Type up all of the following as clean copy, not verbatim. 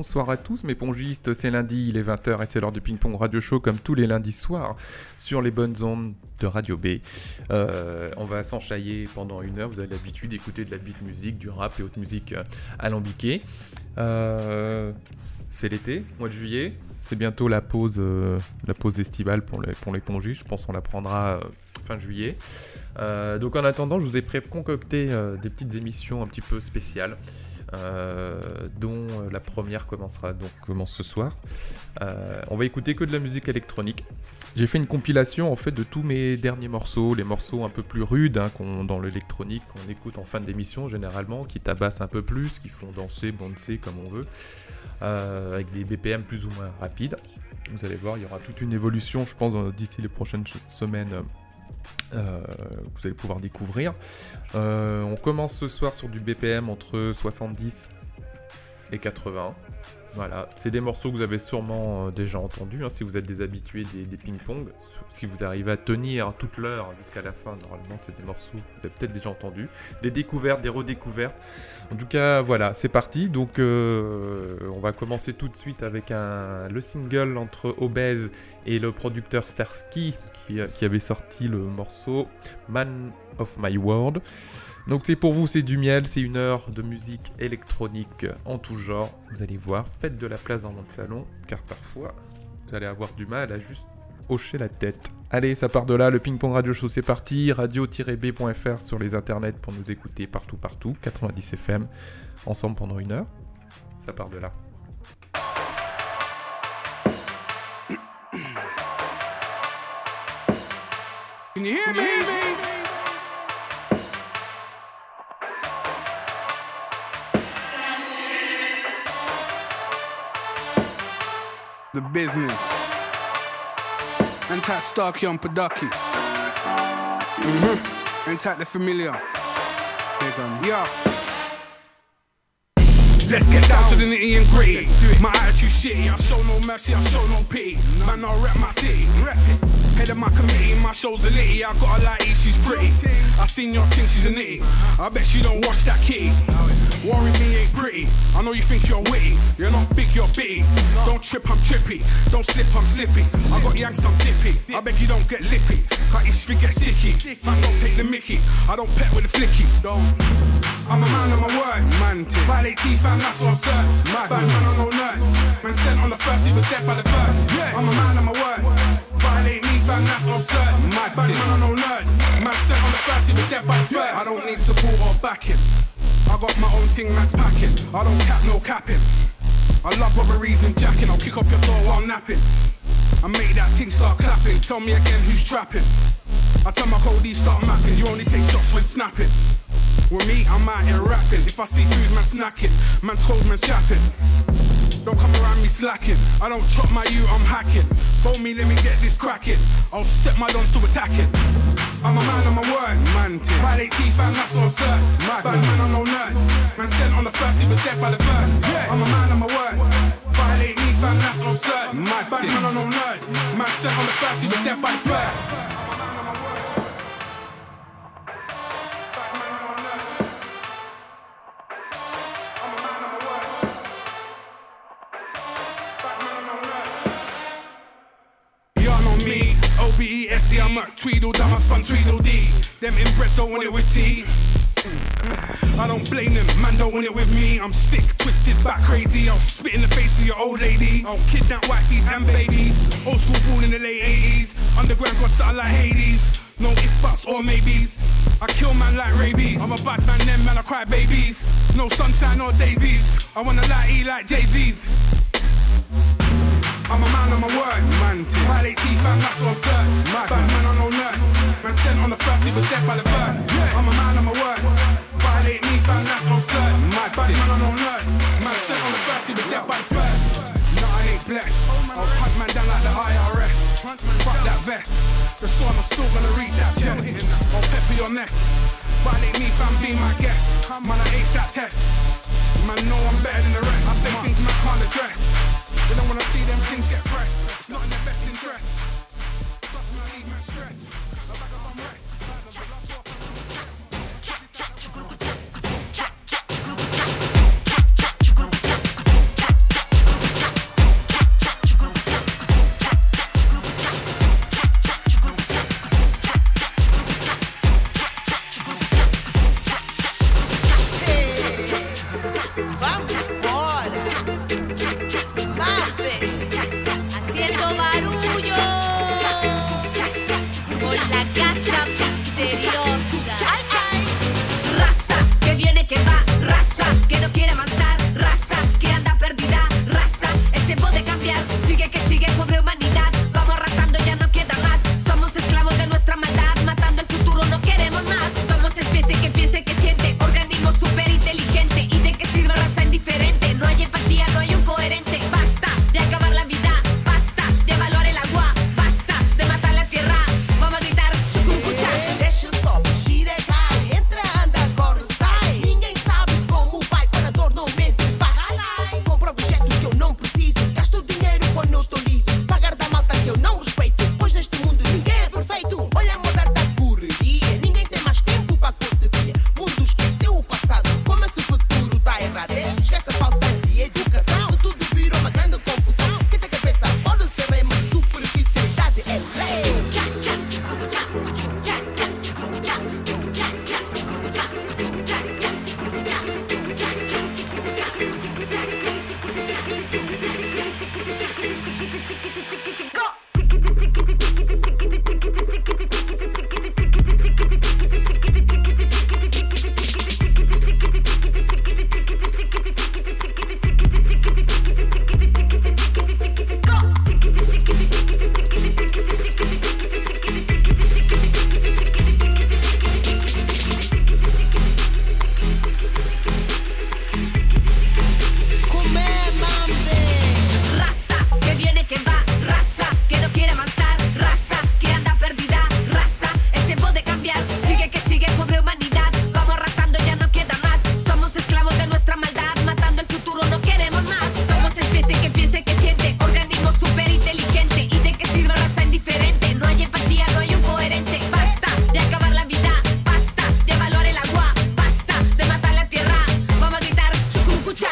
bonsoir à tous mes pongistes, c'est lundi, il est 20h et c'est l'heure du ping-pong radio show comme tous les lundis soirs sur les bonnes ondes de Radio B. On va s'enchailler pendant une heure, vous avez l'habitude d'écouter de la beat musique, du rap et autres musiques alambiquées. C'est l'été, mois de juillet, c'est bientôt la pause estivale pour les pongistes, je pense qu'on la prendra fin juillet. Donc en attendant, je vous ai concocté des petites émissions un petit peu spéciales. Dont la première commence ce soir. On va écouter que de la musique électronique. J'ai fait une compilation en fait de tous mes derniers morceaux, les morceaux un peu plus rudes dans l'électronique qu'on écoute en fin d'émission généralement, qui tabassent un peu plus, qui font danser, boncer comme on veut, avec des BPM plus ou moins rapides. Vous allez voir, il y aura toute une évolution, je pense, d'ici les prochaines semaines. Vous allez pouvoir découvrir. On commence ce soir sur du BPM entre 70 et 80. Voilà, c'est des morceaux que vous avez sûrement déjà entendus, si vous êtes des habitués des ping-pong. Si vous arrivez à tenir toute l'heure jusqu'à la fin, normalement c'est des morceaux que vous avez peut-être déjà entendus. Des découvertes, des redécouvertes. En tout cas, voilà, c'est parti. Donc on va commencer tout de suite avec le single entre Obèse et le producteur Starsky qui avait sorti le morceau Man of My World. Donc c'est pour vous, c'est du miel, c'est une heure de musique électronique en tout genre. Vous allez voir, faites de la place dans votre salon, car parfois vous allez avoir du mal à juste hocher la tête. Allez, ça part de là, le ping-pong radio show c'est parti, radio-b.fr sur les internets pour nous écouter partout, 90 FM, ensemble pendant une heure. Ça part de là. Can you hear me? The business. Anti-Starkey on Padaki. Anti-the familiar. Yeah. Let's get down to the nitty and gritty. My attitude shitty, I show no mercy, I show no pity. Man, I rep my city. Head of my committee, my show's a litty. I got a lighty, she's pretty. I seen your thing, she's a nitty. I bet she don't watch that kitty. Worry me ain't pretty. I know you think you're witty. You're not big, you're bitty. Don't trip, I'm trippy. Don't slip, I'm slippy. I got yanks, I'm dippy. I beg you don't get lippy. Cut your shit get sticky. Man, don't take the mickey. I don't pet with a flicky. Don't. I'm a man of my word. Man, violate teeth, and that's what I'm certain. Bad man, I'm no nerd. Man sent on the first, he was dead by the third. I'm a man of my word. Violate me, fam, that's what I'm certain. Bad man, I'm no nerd. Man sent on the first, he was dead by the third. I don't need support or backing. I got my own thing, man's packing. I don't cap, no capping. I love robberies and jacking. I'll kick up your door while napping. I make that thing start clapping. Tell me again who's trapping. I tell my coldies start mapping. You only take shots when snapping. With me, I'm out here rapping. If I see food, man snacking. Man's cold, man's chapping. Don't come around me slacking. I don't chop my you, I'm hacking. Phone me, let me get this cracking. I'll set my dons to attacking. I'm a man of my word, man. Violate teeth, and that's what I'm certain. Bad man, I'm no nerd. Man sent on the first, he was dead by the third. I'm a man of my word. Violate me, fam, that's what I'm certain. Bad man, I'm no nerd. Man sent on the first, he was dead by the third. O-B-E-S-E, I'm at Tweedledum, I spun Tweedledee. Them inbreds don't want it with tea. I don't blame them, man don't want it with me. I'm sick, twisted, back crazy. I'll spit in the face of your old lady. I'll kidnap wifeys and babies. Old school born in the late 80s. Underground got something like Hades. No if, buts or maybes. I kill man like rabies. I'm a bad man, them man I cry babies. No sunshine or daisies. I wanna lie, eat like Jay-Z's. I'm a man of my word, man. Violate teeth, and that's what I'm certain. Bad man, I'm no nerd. Man sent on the first, he was dead by the third. I'm a man of my word. Violate me, fam, that's what I'm certain. Bad man, I'm no nerd. Man sent on the first, he was dead by the third. No, I ain't blessed. I'll hunt man down like the IRS. Fuck that vest. The storm, I'm still gonna reach that chest. I'll pepper your nest. Violate me, fam, be my guest. Man, I ace that test. Man, know I'm better than the rest. I say things man can't address. They don't wanna see them things get pressed. Not in their best interest. Plus man, I need man stress. A bag of unrest. con la gata misteriosa. Raza que viene, que va, raza que no quiere avanzar, raza que anda perdida, raza es tiempo de cambiar. Sigue que sigue, pobre humanidad, vamos arrasando, ya no queda más. Somos esclavos de nuestra maldad, matando el futuro, no queremos más. Somos especie que piensa y que siente, organismo súper inteligente. ¿Y de qué sirve raza indiferente? No hay empatía, no hay un coherente. Basta de acabar la vida, basta de evaluar el agua, basta de matar la tierra. Vamos a gritar, chucurucucha. Deixa só, gira e cai, entra, anda, corre, sai. Ninguém sabe como vai quando a dor não mente faz. Compro objetos que eu não preciso, gasto dinheiro quando eu tô liso. Pagar da malta que eu não respeito, pois neste mundo ninguém é perfeito. Olha a moda da correria, ninguém tem mais tempo pra cortesia. Mundo esqueceu o passado, como esse futuro tá errado. Esquece a falta de educação, se tudo virou uma grande confusão. Quem tem cabeça pode ser rei, mas superficialidade é lei. Raza que viene, que va, raza que no quiere avanzar, raza que anda perdida, raza es tiempo de cambiar. Sigue que sigue, pobre humanidad, vamos arrasando, ya no queda más. Somos esclavos de nuestra maldad, matando el futuro, no queremos más. Somos especie que piensa y que siente, organismo súper inteligente. ¿Y de qué sirve raza indiferente? No hay empatía, no hay un coherente. Basta de acabar la vida, basta de evaluar el agua, basta de matar la tierra. Vamos a gritar, chucurucucha.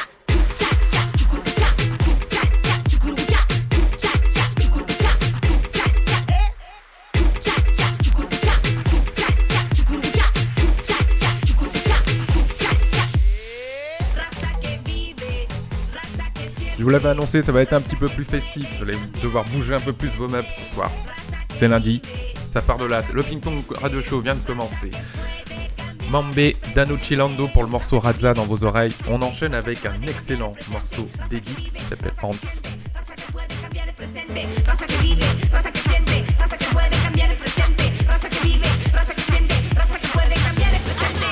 Je vous l'avais annoncé, ça va être un petit peu plus festif. Vous allez devoir bouger un peu plus vos meubles ce soir. C'est lundi, ça part de là. Le Ping Pong Radio Show vient de commencer. Mambe Danucilando pour le morceau Razza dans vos oreilles. On enchaîne avec un excellent morceau d'Edith qui s'appelle Hans. Raza que puede cambiar el presente, raza que vive, raza que siente, raza que puede cambiar el presente, raza que vive, raza que siente, raza que puede cambiar el presente.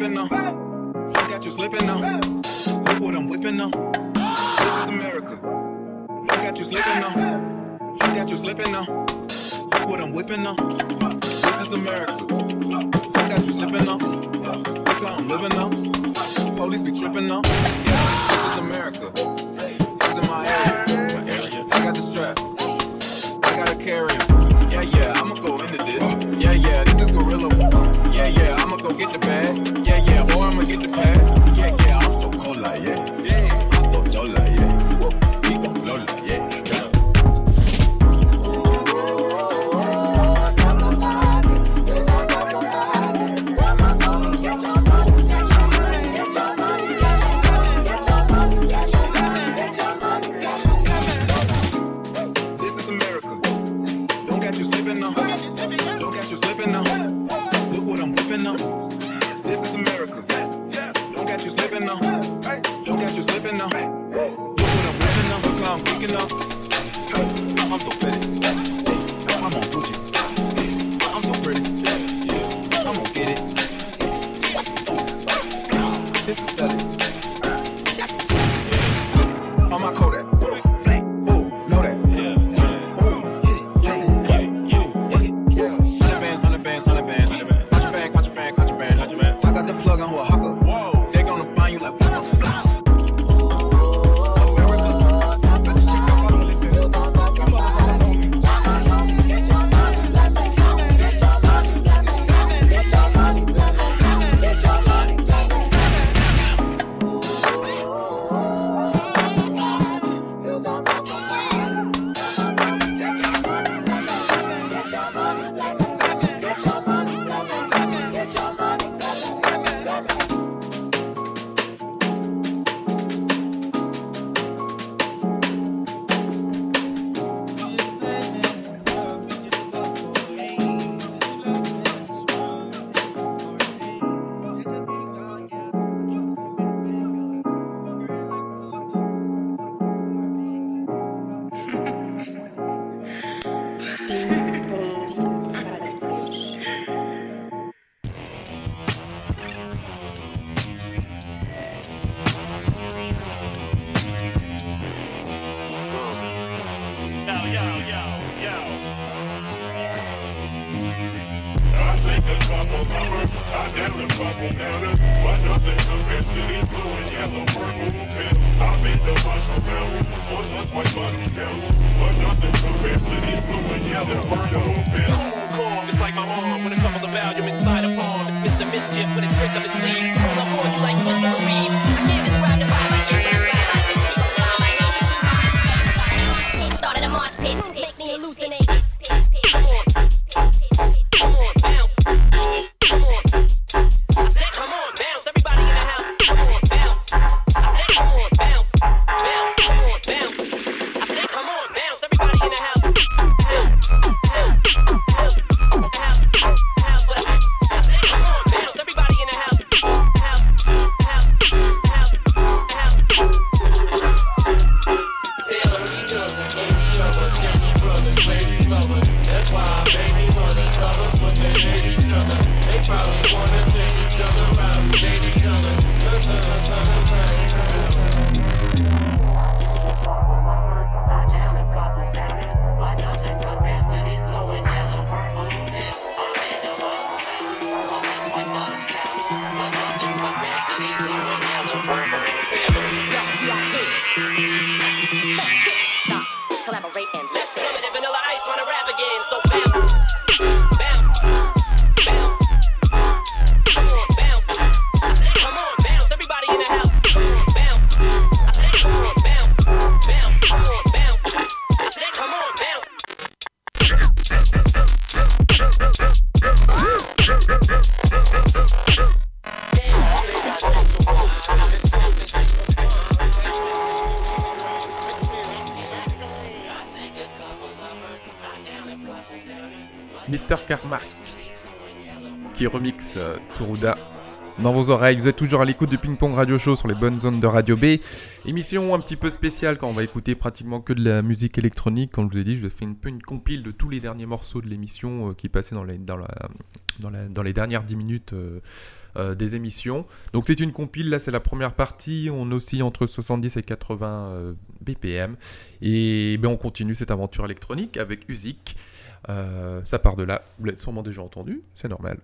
slipping now. Got you slipping now. Look what I'm whipping now. This is America. Got you slipping now. Got you slipping now. Look what I'm whipping now. This is America. Got you slipping now. Look how I'm living now. Police be tripping now. Yeah, this is America. It's in my area. I got the strap. I got a carrier. Yeah, I'ma go into this. Yeah, this is gorilla. Yeah, I'ma go get the bag. Yeah, or I'ma get the pad. Yeah, I'm so cold like yeah. I'm so dope like yeah. We gon' blow like yeah. This is America. Don't got you slipping now. Don't got you slipping now. Look what I'm whipping now. This is America. Don't got you slipping now. Don't got you slipping now. Look what I'm whipping now. Look how I'm picking up. I'm so pretty. I'm on Gucci. I'm so pretty. I'm gonna get it. This is selling. On my Kodak. Ooh, know that. Ooh, hit it. 100 bands. Watch your bag. I got the plug on who a hawker. They gonna find you like Mr. Carmack qui remixe Tsuruda dans vos oreilles. Vous êtes toujours à l'écoute du Ping Pong Radio Show sur les bonnes zones de Radio B. Émission un petit peu spéciale quand on va écouter pratiquement que de la musique électronique. Comme je vous ai dit, je fais un peu une compile de tous les derniers morceaux de l'émission qui passaient dans les dernières 10 minutes des émissions. Donc c'est une compile, là c'est la première partie, on oscille entre 70 et 80 BPM. Et on continue cette aventure électronique avec Uzik. Ça part de là, vous l'avez sûrement déjà entendu, c'est normal.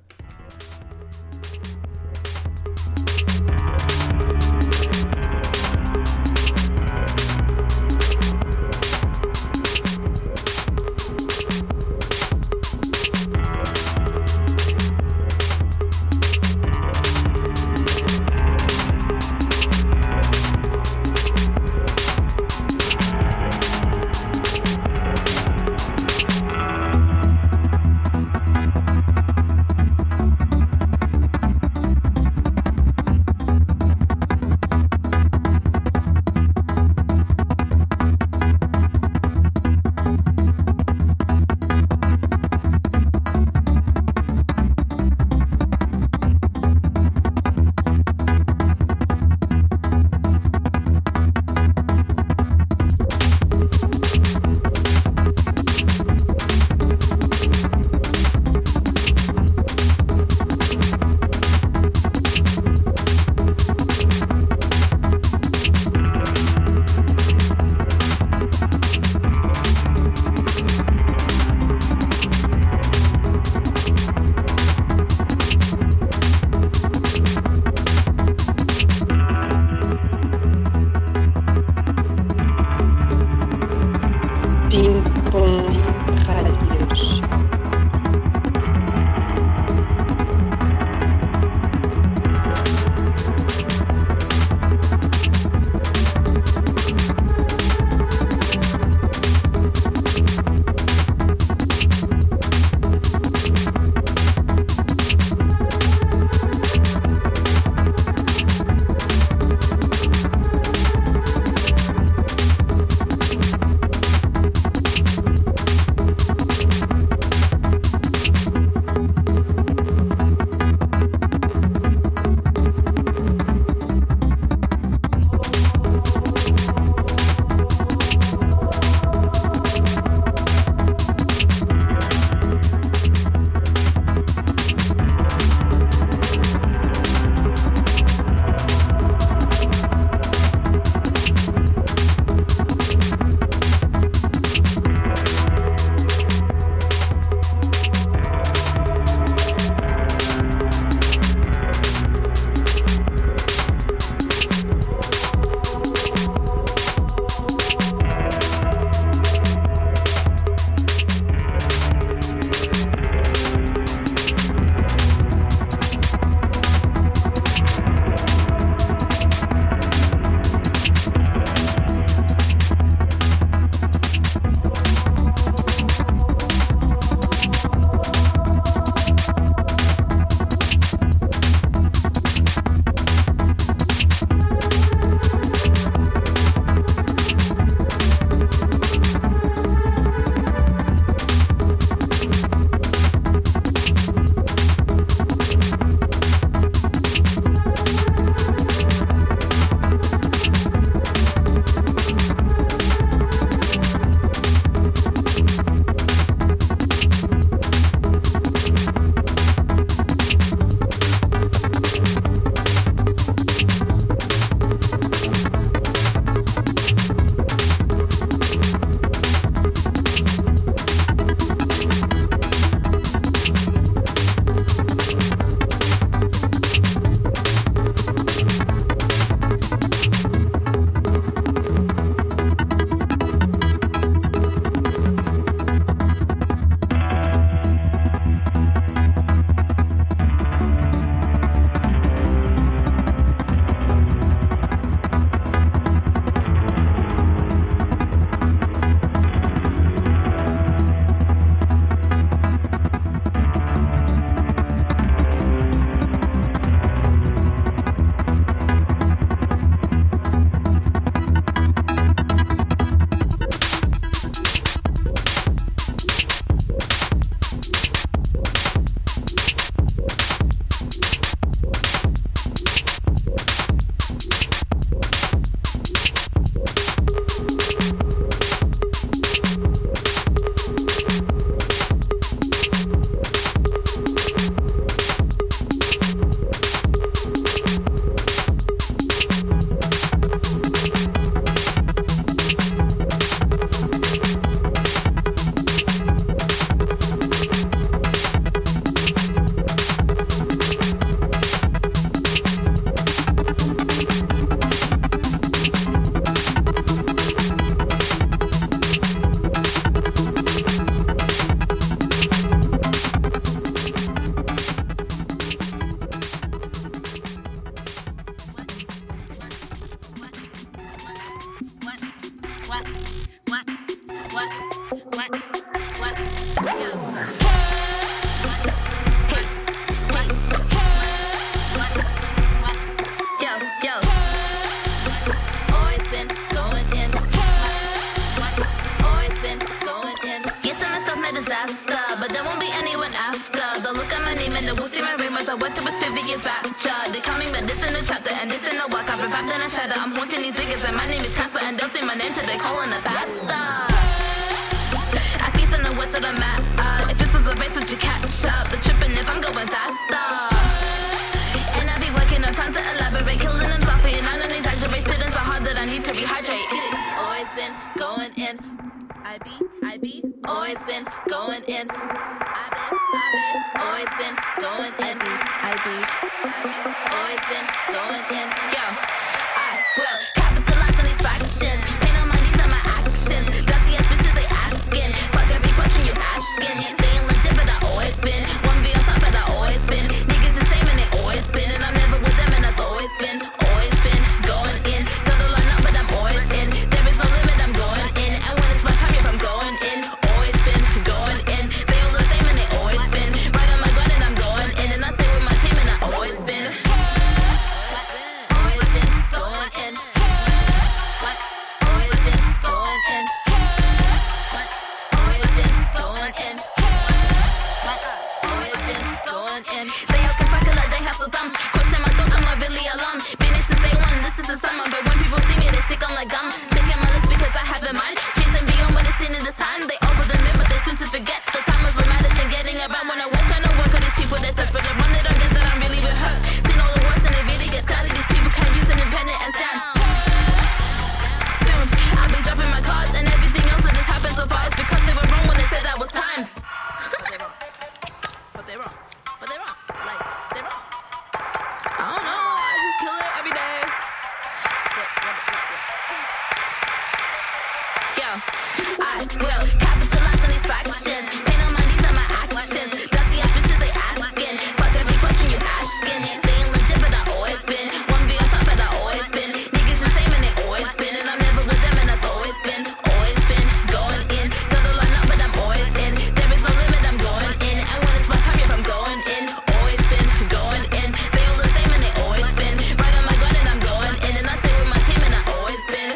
But there won't be anyone after. They'll look at my name and they will see my ring as I work to a previous rapture. They call me, but this in the chapter and this in the work. I've revived and I shatter. I'm haunting these niggas and my name is Casper and they'll say my name till they calling the pastor. I feast on the west of the map. If this was a race, would you catch up? The tripping if I'm going faster. And I be working on time to elaborate, killing them softly and I don't exaggerate. Spitting so hard that I need to rehydrate. Always been going in. I be always been going in. I've been always been going in. I be always been going in. Yo, I will capitalize on these fractions. Pay no mind, these are my actions. Dusty ass bitches, they asking. Fuck every question you asking. They ain't legit, but I always been. One be on top, but I always been. Niggas the same and they always been. And I'm never with them, and that's always been going in. Don't line up, but I'm always in. There is no limit, I'm going in. And when it's my time, if I'm going in, always been going in. They all the same and they always been. Right on my gun and I'm going in. And I stay with my team and I always been. Always been going in. Always been going in. Always been going in. Always been going in. They all can fuck it like they have some thumbs. Question my thoughts, I'm not really alarmed. Been this since day one, this is the summer. But when people see me, they stick on like gum. Checking my list because I have in mind. Chasing beyond what it's seen in this time. They over the moon, but they seem to forget. The time was romantic and getting around. When I walk on the work of these people, they search for the one they don't get that I'm really with her. Seen all the words and they really get started. These people can't use independent and sound. Soon, I'll be dropping my cards and everything else that has happened so far. It's because they were wrong when they said I was timed. But they're wrong. Like, they're wrong. I don't know. I just kill it every day. Yo, I will capitalize on these fractions. Pay no mind, these are my actions. Dusty ass bitches, they asking. Fuck every question you asking. They ain't legit, but I always been. One be on top, but I always been. Niggas the same and they always been. And I'm never with them, and that's always been going in. Don't line up, but I'm always in. There is no limit, I'm going in. And when it's my time, if I'm going in, always been going in. They all the same and they always been. Right on my gun and I'm going in. And I stay with my team and I always been.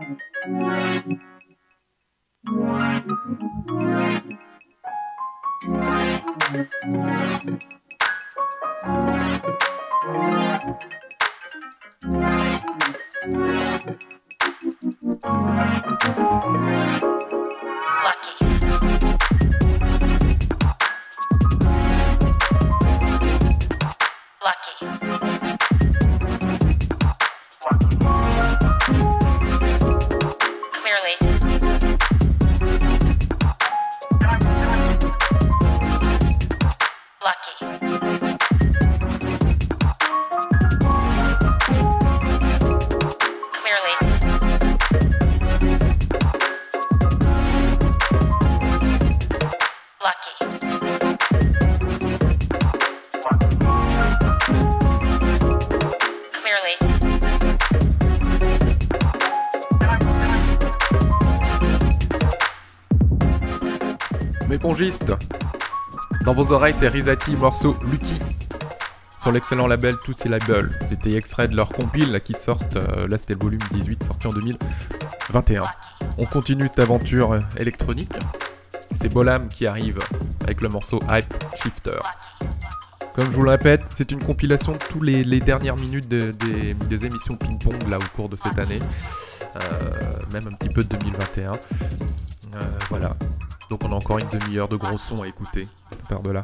Mes pongistes, dans vos oreilles c'est Rizati, morceau Lucky, sur l'excellent label Tootsie Label. C'était extrait de leur compile là, qui sortent, là c'était le volume 18 sorti en 2021. On continue cette aventure électronique, c'est Bolam qui arrive avec le morceau Hype Shifter. Comme je vous le répète, c'est une compilation de toutes les dernières minutes des émissions ping-pong là au cours de cette année, même un petit peu de 2021. Voilà. Donc on a encore une demi-heure de gros sons à écouter par de là.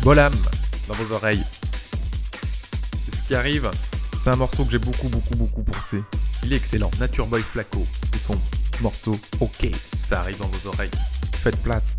Bolam dans vos oreilles. Et ce qui arrive, c'est un morceau que j'ai beaucoup pensé. Il est excellent, Nature Boy Flaco et son morceau OK. Ça arrive dans vos oreilles. Faites place.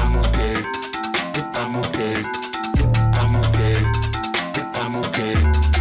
I'm okay.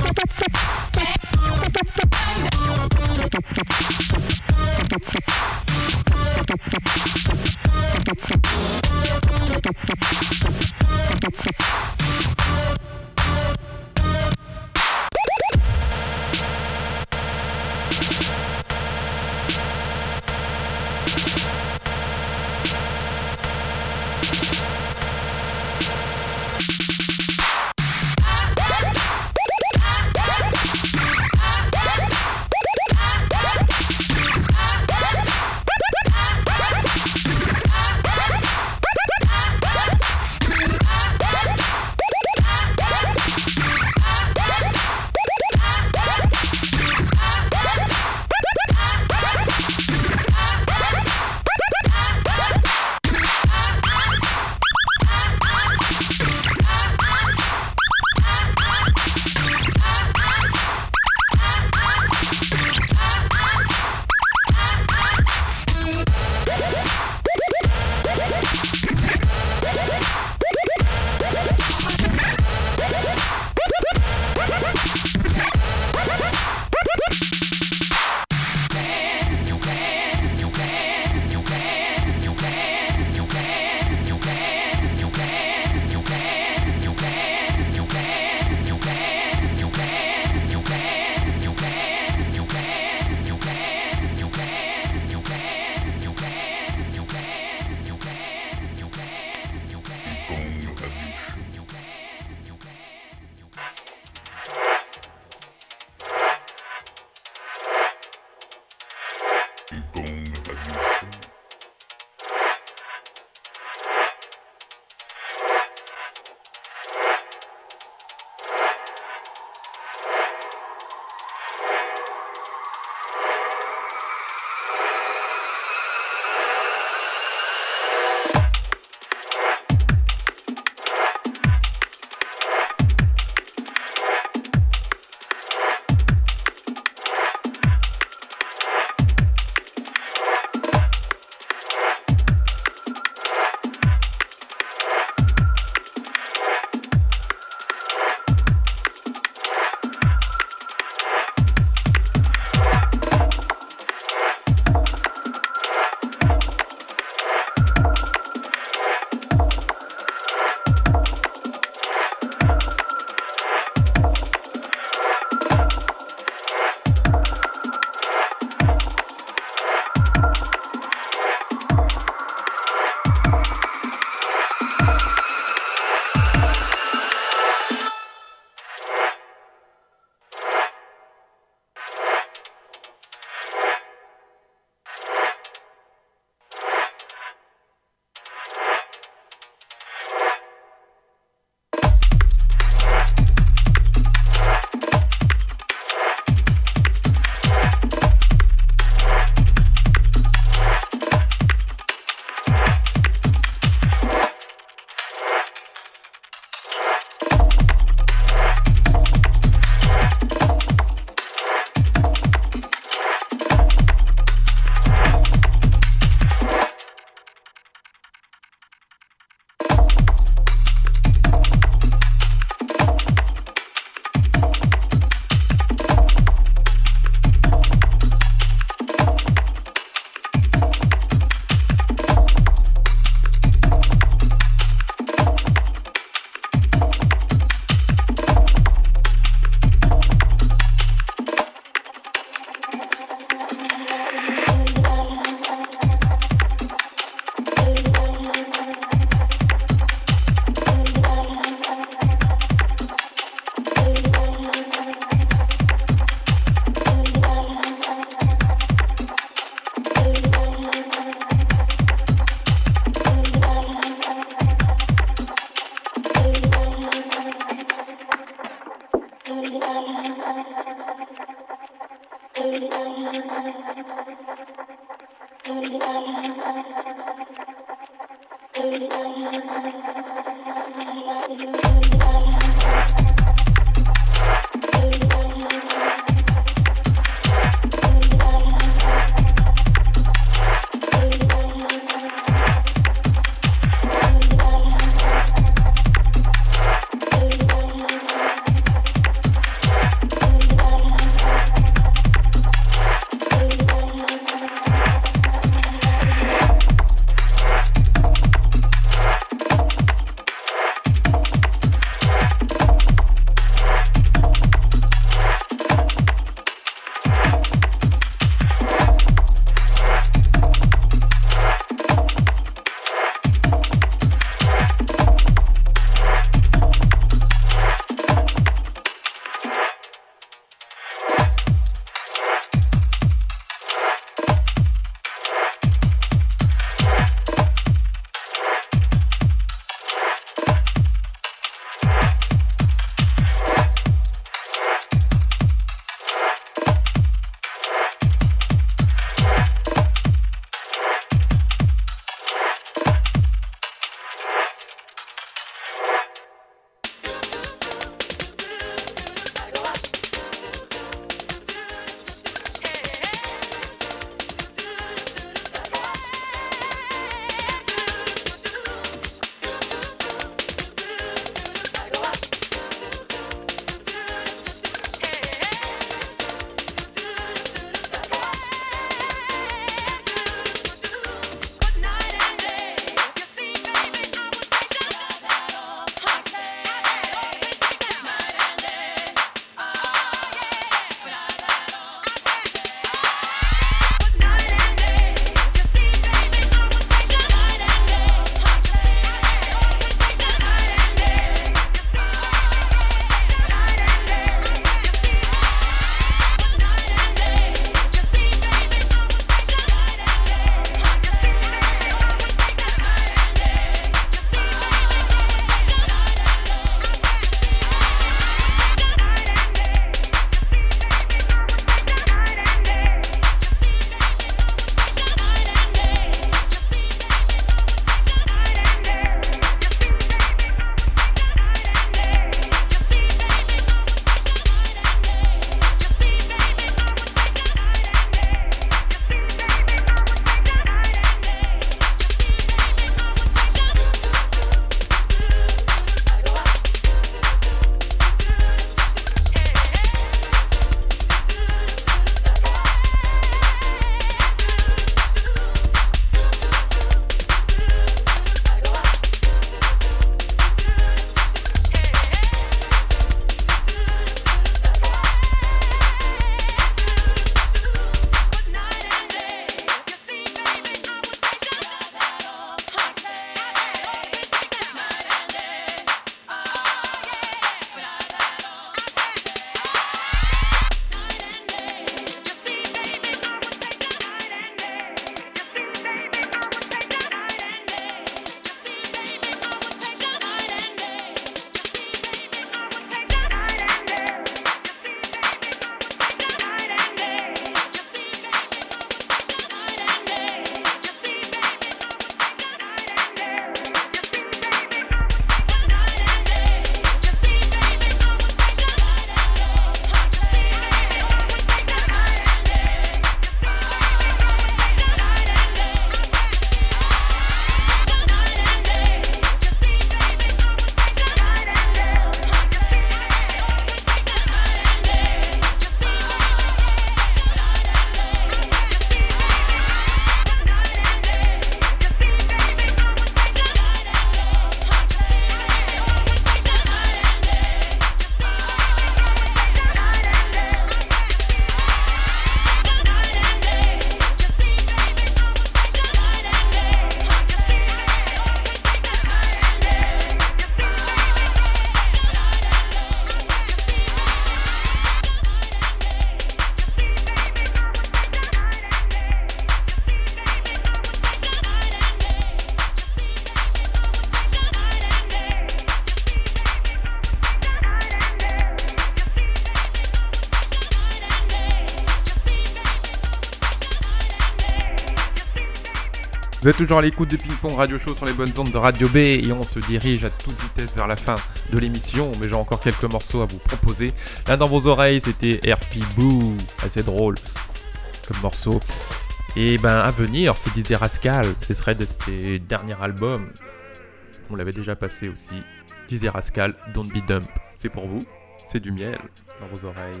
Vous êtes toujours à l'écoute de Ping Pong Radio Show sur les bonnes ondes de Radio B et on se dirige à toute vitesse vers la fin de l'émission, mais j'ai encore quelques morceaux à vous proposer. Là dans vos oreilles, c'était RP Boo, assez drôle comme morceau. Et ben à venir, c'est Dizzy Rascal, ce serait de ses derniers albums. On l'avait déjà passé aussi. Dizzy Rascal, Don't Be Dumb. C'est pour vous, c'est du miel dans vos oreilles.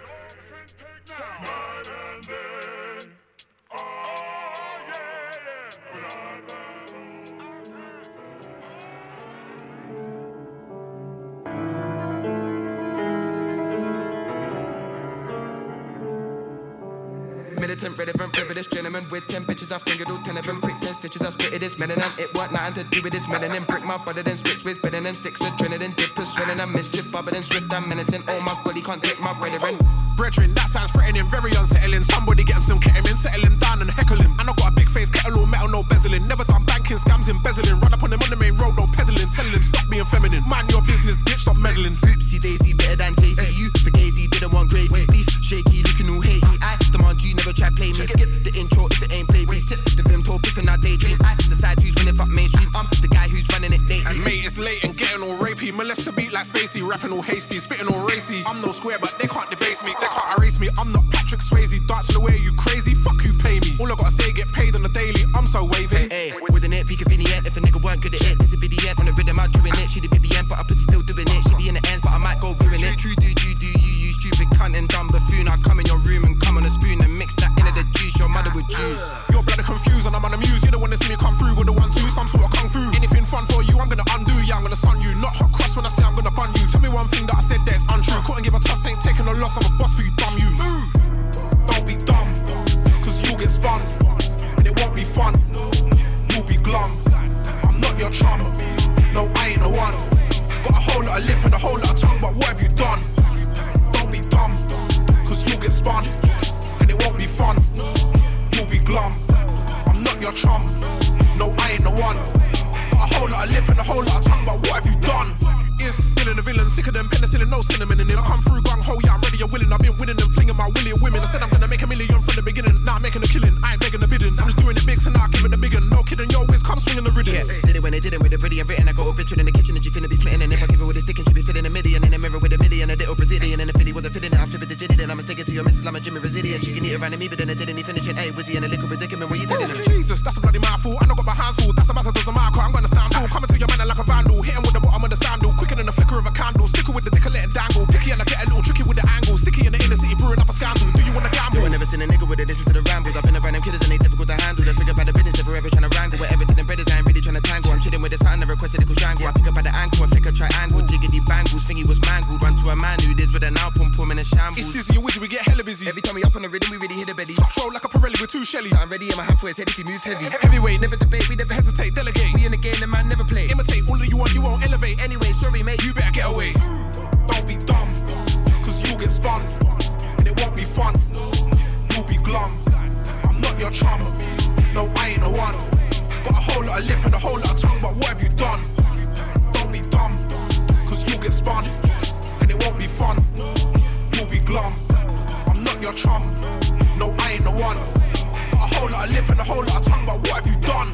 Militant, relevant, privileged gentleman with 10 bitches, I fingered all 10 of them. Quick 10 stitches, I split it and melanin. It want nothing to do with this melanin. Brick my brother, then switch with better than sticks, adrenaline, dip, swelling. I'm mischief, bubble and swift, I'm menacing. Oh my god, he can't take my brethren. Brethren, that sounds threatening, very unsettling. Somebody get him some ketamine, settle him down and heckle him. And I got a big face, kettle all metal, no bezeling. Never done banking, scams, embezzling. Run up on him on the main road, no peddling. Telling him, stop being feminine. Mind your business, bitch, stop meddling. Oopsie daisy, better than Jay-Z. You for Daisy, didn't want gravy. Beef, shaky, looking all hatey. I demand you, never try play me. Skip the intro if it ain't play me. Sip the film, told Biff and I daydream. I decide who's winning, fuck mainstream. I'm the guy who's running it lately. And mate, it's late and getting all rapey. Molest the beat like Spacey, rapping all hasty, spitting all racy. I'm no square, but they can't debase me, they can't erase me. I'm not Patrick Swayze, dancing the way you crazy. Fuck who pay me. All I gotta say, get paid on the daily. I'm so wavy. Hey, with an it, be convenient. If a nigga weren't good at it, this a video on the rhythm, I'm doing it. She the BBN, but I put still doing it. She be in the ends, but I might go ruin it. True, do you stupid cunt and dumb buffoon. I come in your room and come on a spoon and mix that into the juice your mother would choose. You're bloody confused and I'm on the muse. You don't wanna see me come through with the 1-2, some sort of kung fu. Anything fun for you, I'm gonna undo. Yeah, I'm gonna sun you. Not hot cross when I say I'm gonna bun you. Tell me one thing that I said that's untrue. Couldn't give a toss, ain't taking a loss. I'm a boss for you dumb yous. Don't be dumb, cause you'll get spun. And it won't be fun. You'll be glum. I'm not your chum. No, I ain't the one. Got a whole lot of lip and a whole lot of tongue, but what have you done? Don't be dumb, cause you'll get spun. And it won't be fun. You'll be glum. I'm not your chum. No, I ain't the one. Got a whole lot of lip and a whole lot of tongue, but what have you done? Is villain a villain, sicker than penicillin, no cinnamon in it. I come through gung ho, yeah, I'm ready and willing. I've been winning and flinging my willy at women. I said I'm gonna make $1 million from the beginning. Now I'm making a killing, I ain't begging the bidding. I'm just doing it big, so now I give it the big one. No kidding, yo, whiz, come swinging the rhythm. Yeah, did it when they didn't with the pretty and written. I got a picture in the kitchen and she finna be smitten. And if I give her with a stick and she be filling a million. In the mirror with a million, a little Brazilian. And the pity wasn't fitting it, I'm flipping the jitty. Then I'ma stick it to your missus, I'm a Jimmy Brazilian. She can eat around me, but then it didn't even finish it. Hey, was he in a liquid predicament? What you telling him? Jesus, that's a bloody mouthful. I know got my hands full, that's a massive doesn't matter. I'm gonna stand tall, coming to your man like a vandal. Hit him with the bottom of the sandal, quicker than the flicker of a candle. Sticker with the dick and let it dangle. Picky and I get a little tricky with the angle. Sticky in the inner city, brewing up a scandal. Do you wanna gamble? I never seen a nigga with it, listen to the rambles. I've been around them killers and they difficult to handle. They figure about the business, never ever trying to wrangle. Whatever did them brothers, I ain't really trying to tangle. I'm chilling with this hand, I requested a strangle. I pick up by the ankle, I flick a triangle. Jiggity bangles, thingy was mangled. Run to a man who lives with an out, pum pum in a shambles. It's Dizzy and Wizzy, we get hella busy. Every time we up on the rhythm, we really hit the belly. Roll like a Pirelli with 2 Shelly. So I'm ready in my hand for his head if he moves heavy. Heavyweight, Never debate, we never hesitate. delegate. We in the game, the man never play. Imitate all that you want, you won't elevate. Anyway, sorry mate, You better get away. Don't be dumb, cause you'll get spun. And it won't be fun. You'll be glum. I'm not your chum. No, I ain't the one. Got a whole lot of lip and a whole lot of tongue, but what have you done? Don't be dumb, cause you'll get spun. And it won't be fun. You'll be glum. I'm not your chum. No, I ain't the one. Got a whole lot of lip and a whole lot of tongue, but what have you done?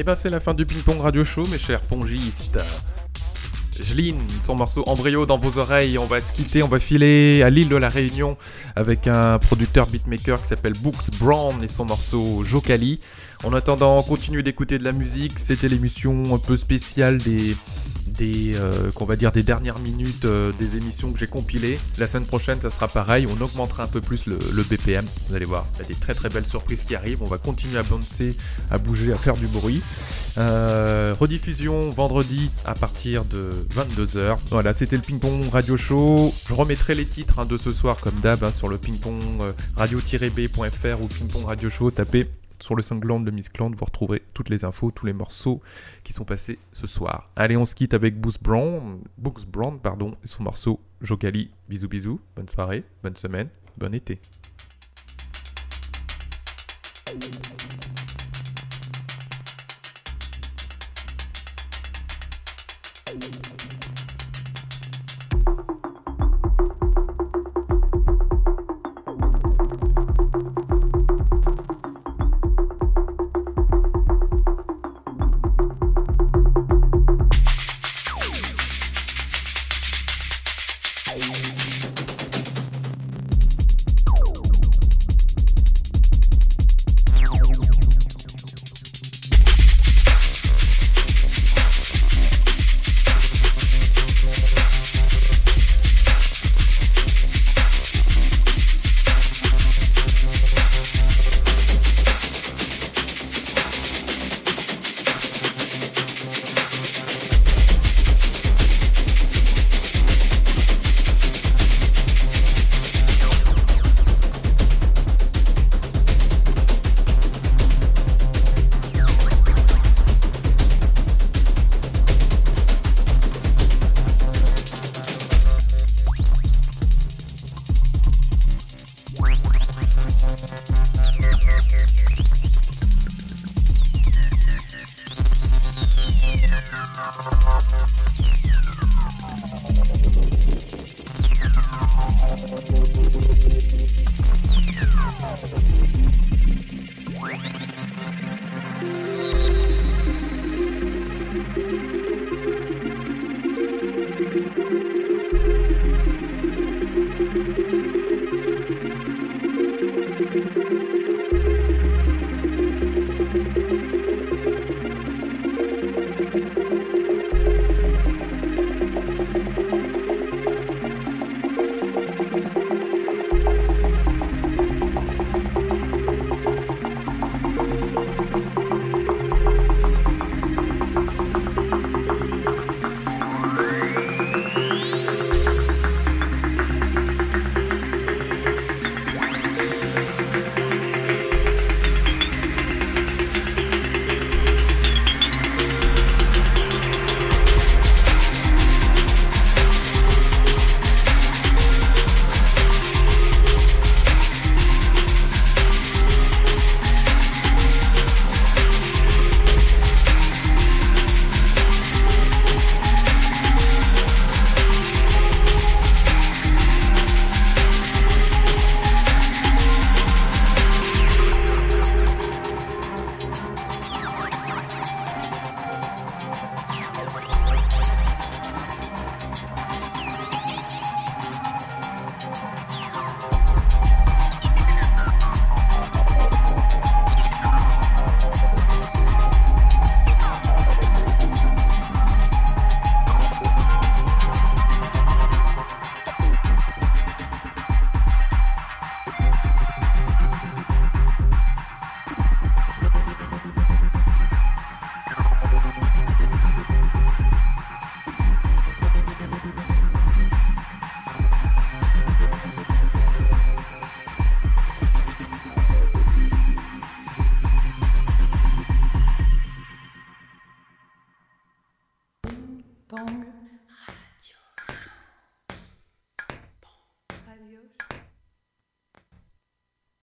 ben c'est la fin du Ping Pong Radio Show, mes chers pongistes. Jline, son morceau Embryo dans vos oreilles. On va se quitter, on va filer à l'île de la Réunion avec un producteur beatmaker qui s'appelle Books Brown et son morceau Jokali. En attendant, continuez d'écouter de la musique. C'était l'émission un peu spéciale qu'on va dire des dernières minutes des émissions que j'ai compilées. La semaine prochaine, ça sera pareil. On augmentera un peu plus le BPM. Vous allez voir, il y a des très très belles surprises qui arrivent. On va continuer à bouncer, à bouger, à faire du bruit. Rediffusion vendredi à partir de 22h. Voilà, c'était le Ping Pong Radio Show. Je remettrai les titres de ce soir comme d'hab sur le pingpong radio-b.fr ou Ping Pong Radio Show. Tapez sur le SoundCloud de Miss Clown, vous retrouverez toutes les infos, tous les morceaux qui sont passés ce soir. Allez, on se quitte avec Books Brown, et son morceau Jokali. Bisous bisous, bonne soirée, bonne semaine, bon été. Pong Radio. Radio.